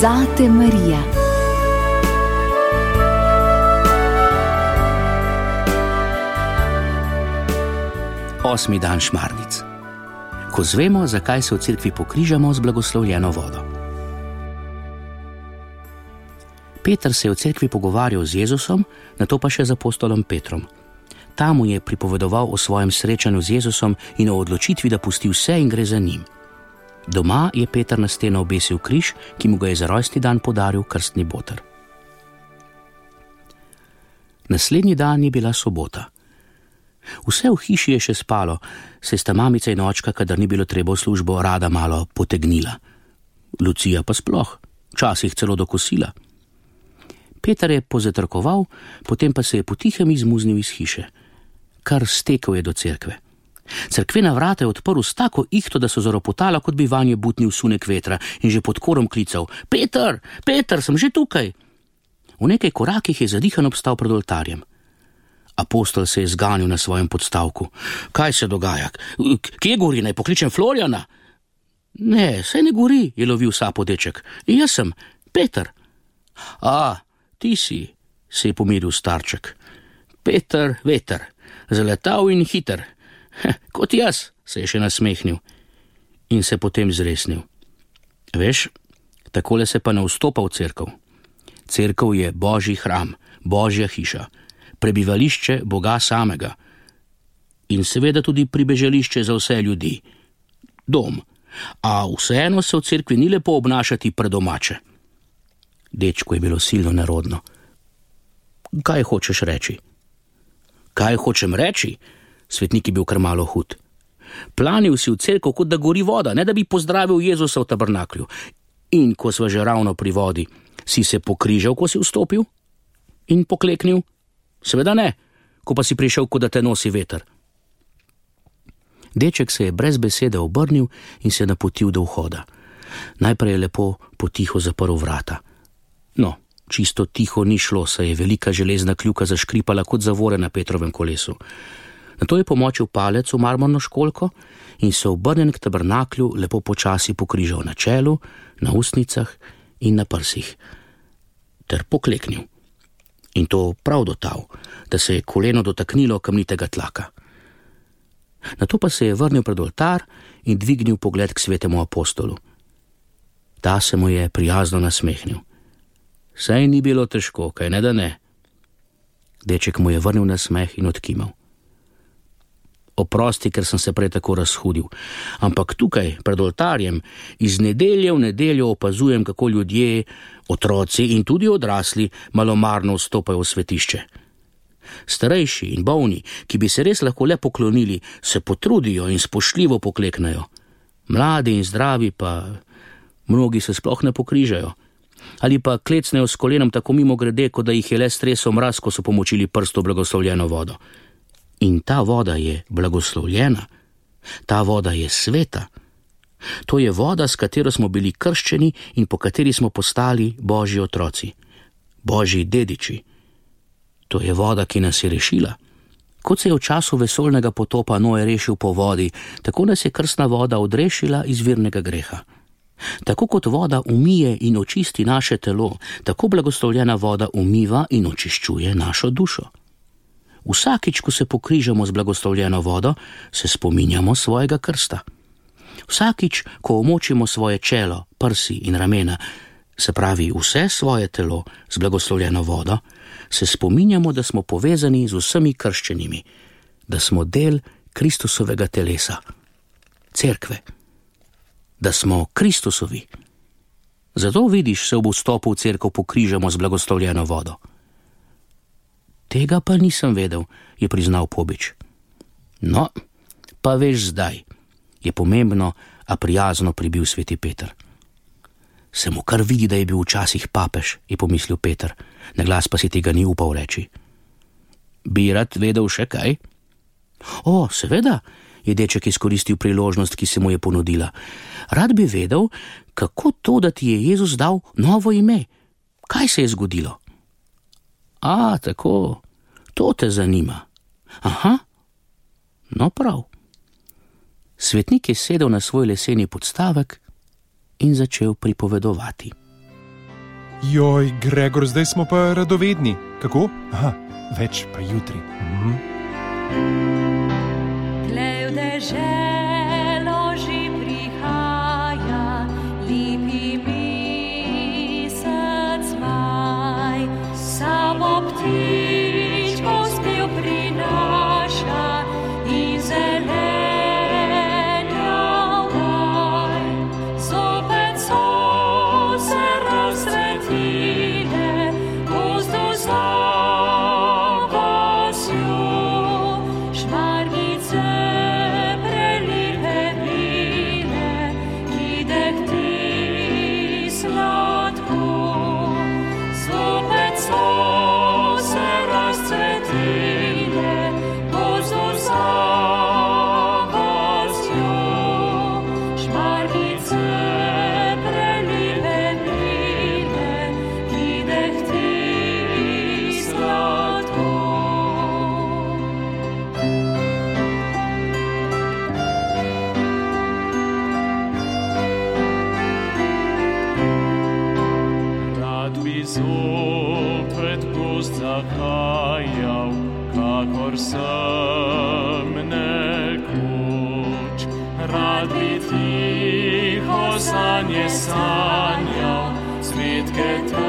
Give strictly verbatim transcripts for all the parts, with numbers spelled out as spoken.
Zate Marija. Osmi dan šmarnic. Ko zvemo, zakaj se v cerkvi pokrižamo z blagoslovljeno vodo. Peter se je v cerkvi pogovarjal z Jezusom, nato pa še z apostolom Petrom. Tam mu je pripovedoval o svojem srečanju z Jezusom in o odločitvi, da pusti vse in gre za njim. Doma je Peter na steno obesil križ, ki mu ga je za rojstni dan podaril krstni boter. Naslednji dan je bila sobota. Vse v hiši je še spalo, se sta mamica in očka, kadar ni bilo treba v službo, rada malo potegnila. Lucija pa sploh, včasih celo do kosila. Peter je pozatrkoval, potem pa se je potihem izmuznil iz hiše. Kar stekel je do cerkve. Cerkvena vrata je odprl s tako ihto, da so zaropotala, kot bi vanje butnil sunek vetra, in že pod korom klical: Peter, Peter, sem že tukaj! V nekaj korakih je zadihan obstal pred oltarjem. Apostol se je zganil na svojem podstavku. Kaj se dogaja? Kje gori, naj pokličem Florjana? Ne, saj ne gori, je lovil sapo deček. Jaz sem, Peter. A, ti si, se je pomiril starček. Peter, veter, zaletal in hiter. Kot jaz, se je še nasmehnil in se potem zresnil. Veš, takole se pa ne vstopa v cerkev. Cerkev je Božji hram, Božja hiša, prebivališče Boga samega in seveda tudi pribežališče za vse ljudi. Dom, a vseeno se v cerkvi ni lepo obnašati predomače. Dečku je bilo silno nerodno. Kaj hočeš reči? Kaj hočem reči? Svetnik je bil kar malo hud. Planil si v cerkev, kot da gori voda, ne da bi pozdravil Jezusa v tabernaklju. In ko sva že ravno pri vodi, si se pokrižal, ko si vstopil? In pokleknil? Seveda ne, ko pa si prišel, kot da te nosi veter. Deček se je brez besede obrnil in se napotil do vhoda. Najprej je lepo potiho zaprl vrata. No, čisto tiho ni šlo, saj je velika železna kljuka zaškripala kot zavore na Petrovem kolesu. Nato je pomočil palec v marmorno školjko in se obrnjen k tabernaklju lepo počasi pokrižal na čelu, na ustnicah in na prsih. Ter pokleknil. In to prav dotal, da se je koleno dotaknilo kamnitega tlaka. Nato pa se je vrnil pred oltar in dvignil pogled k svetemu apostolu. Ta se mu je prijazno nasmehnil. Saj ni bilo težko, kaj ne da ne? Deček mu je vrnil nasmeh in odkimal. Oprosti, ker sem se prej tako razhudil, ampak tukaj, pred oltarjem, iz nedelje v nedeljo opazujem, kako ljudje, otroci in tudi odrasli malomarno vstopajo v svetišče. Starejši in bolni, ki bi se res lahko le poklonili, se potrudijo in spoštljivo pokleknejo. Mladi in zdravi pa mnogi se sploh ne pokrižajo. Ali pa klecnejo s kolenom tako mimo grede, kot da jih je le stresel mraz, ko so pomočili prst v blagoslovljeno vodo. In ta voda je blagoslovljena, ta voda je sveta. To je voda, s katero smo bili krščeni in po kateri smo postali Božji otroci, Božji dediči. To je voda, ki nas je rešila. Kot se je v času vesoljnega potopa Noe rešil po vodi, tako nas je krstna voda odrešila izvirnega greha. Tako kot voda umije in očisti naše telo, tako blagoslovljena voda umiva in očiščuje našo dušo. Vsakič, ko se pokrižamo z blagoslovljeno vodo, se spominjamo svojega krsta. Vsakič, ko omočimo svoje čelo, prsi in ramena, se pravi vse svoje telo z blagoslovljeno vodo, se spominjamo, da smo povezani z vsemi krščenimi, da smo del Kristusovega telesa, cerkve, da smo Kristusovi. Zato vidiš, se ob vstopu v cerkev pokrižamo z blagoslovljeno vodo. Tega pa nisem vedel, je priznal Pobič. No, pa veš zdaj, je pomembno, a prijazno pribil sveti Peter. Se mu kar vidi, da je bil včasih papež, je pomislil Peter, na glas pa si tega ni upal reči. Bi rad vedel še kaj? O, seveda, je deček izkoristil priložnost, ki se mu je ponudila. Rad bi vedel, kako to, da ti je Jezus dal novo ime. Kaj se je zgodilo? A, tako, to te zanima. Aha, no prav. Svetnik je sedel na svoj leseni podstavek in začel pripovedovati. Joj, Gregor, zdaj smo pa radovedni. Kako? Aha, več pa jutri. Mhm. Tlej v deželo že prihaja, lepi mesec maj, samo ptičko spev prinaša in zelenja vdaj. Zopet so se razsvetile, gozdu za vasjo, šmarnice prelipe bile, ki dehti sladko. Zopet so se razcvetile, gozdu za vasjo, šmarnice prelipe bile, ki dehti sladko. Rad bi zopet gozd zahajal, kakor sem nekoč. Rad bi tiho sanje sanjal, cvetke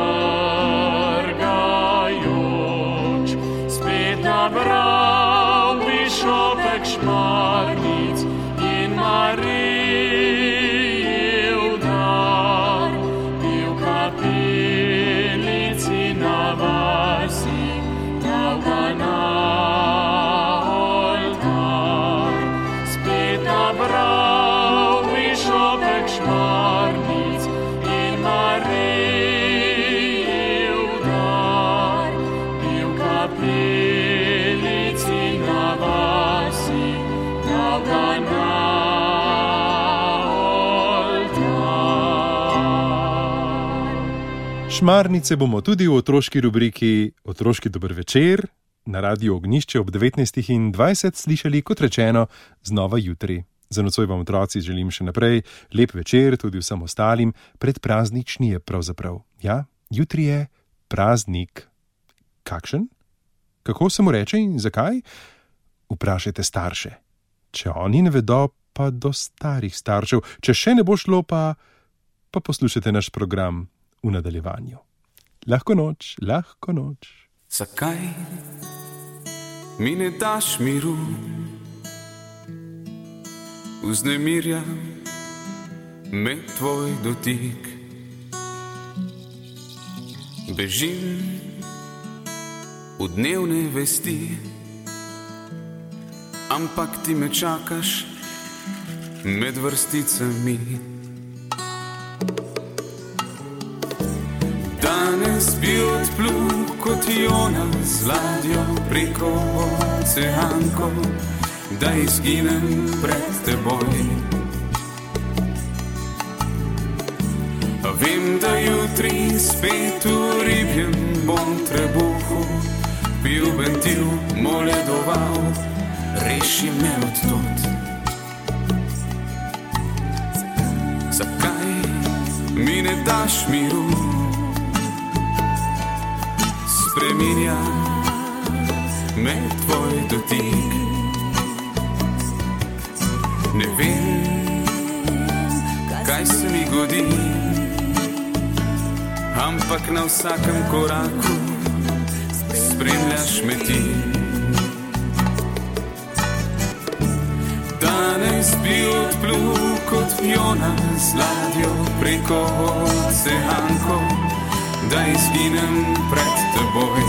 trgajoč. Spet nabral bi šopek šmarnic in Marijev dar, bi v kapelici na vasi dal ga na oltar. Spet nabral bi šopek šmarnic in Marijev dar, bi v kapelici na vasi dal ga na oltar. Šmarnice bomo tudi v otroški rubriki Otroški dober večer na Radiu Ognjišče ob devetnajstih in dvajset slišali, kot rečeno, znova jutri. Za nocoj vam, otroci, želim še naprej lep večer, tudi vsem ostalim. Predpraznični je pravzaprav. Ja, jutri je praznik. Kakšen? Kako se mu reče in zakaj? Vprašajte starše. Če oni ne vedo, pa do starih staršev. Če še ne bo šlo, pa, pa poslušajte naš program v nadaljevanju. Lahko noč, lahko noč. Zakaj mi ne daš miru? Vznemirja me tvoj dotik. Bežim v dnevne vesti, ampak ti me čakaš med vrsticami. Danes bi odplul kot Jona z ladjo preko oceankov, da izginem pred teboj. A vem, da jutri spet v ribjem bom trebuhu pil bentil, moledoval, reši me od tod. Zakaj mi ne daš miru? Spreminja me tvoj dotik. Ne vem, kaj se mi godi, ampak na vsakem koraku spremljaš me ti. Danes bi odplul kot Jona z ladjo preko oceankov, da izginem pred teboj.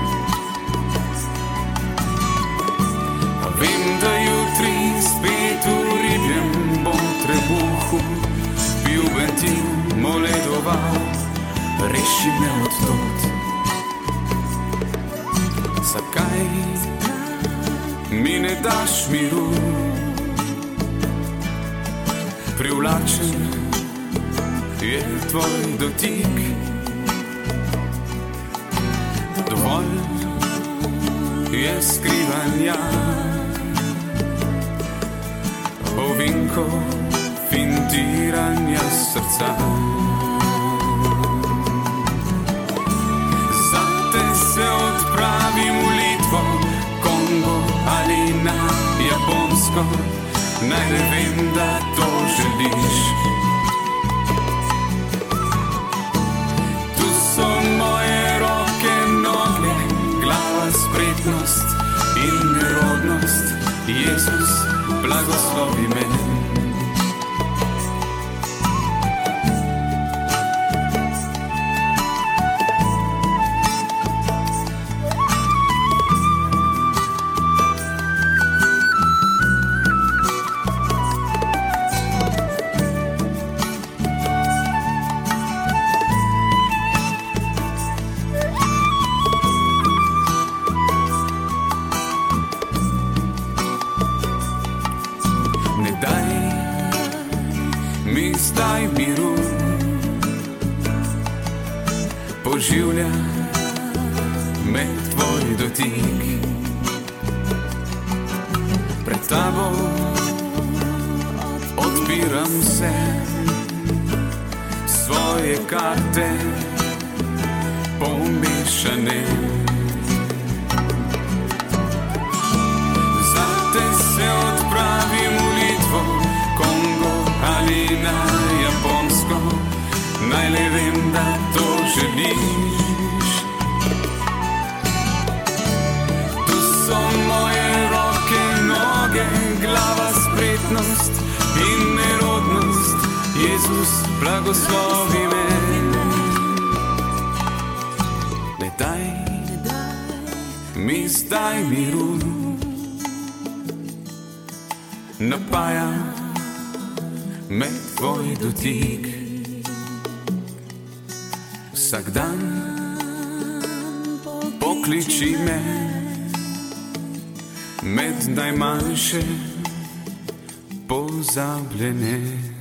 A vem, da jutri spet v ribjem bom trebuhu pil bentil, moledoval, reši me od tod. Zakaj mi ne daš miru? Privlačen je tvoj dotik. Dovolj je skrivanja, ovinkov fintiranja srca. na Japonsko, naj ne vem, da to želiš. Tu so moje roke, noge, glava, spretnost in nerodnost. Jezus, blagoslovi me. Zdaj miru poživlja me tvoj dotik. Pred tabo odpiram se, svoje karte pomešane. Zate se odpravim v Litvo, Kongo ali na Japonsko, naj le vem, da to želiš. Tu so moje roke, noge, glava, spretnost in nerodnost. Jezus, blagoslovi me. Ne daj mi zdaj miru, napajam me tvoj dotik. Vsak dan pokliči me med najmanjše pozabljene.